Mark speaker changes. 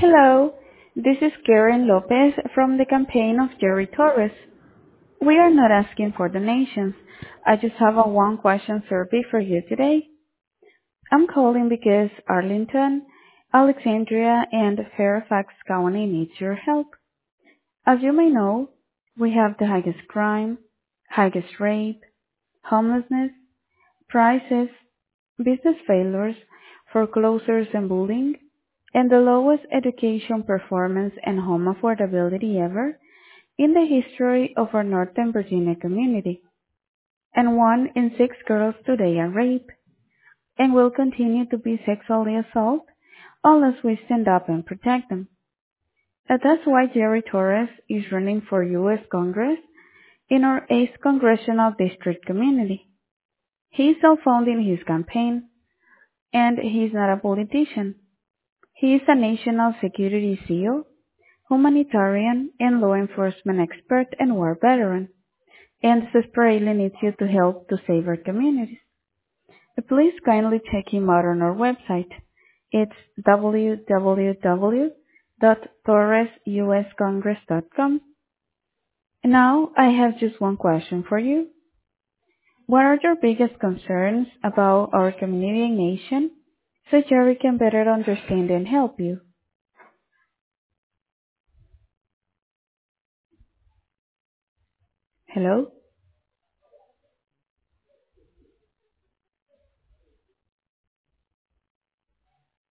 Speaker 1: Hello, this is Karen Lopez from the campaign of Jerry Torres. We are not asking for donations. I just have a one-question survey for you today. I'm calling because Arlington, Alexandria, and Fairfax County needs your help. As you may know, we have the highest crime, highest rape, homelessness, prices, business failures, foreclosures and bullying, and the lowest education performance and home affordability ever in the history of our Northern Virginia community. And 1 in 6 girls today are raped and will continue to be sexually assaulted unless we stand up and protect them. And that's why Jerry Torres is running for U.S. Congress in our 8th Congressional District community. He's self-funding his campaign, and he's not a politician. He is a national security SEAL, humanitarian, and law enforcement expert and war veteran, and desperately needs you to help to save our communities. Please kindly check him out on our website. It's www.torresuscongress.com. Now, I have just one question for you. What are your biggest concerns about our community and nation so Jerry can better understand and help you? Hello?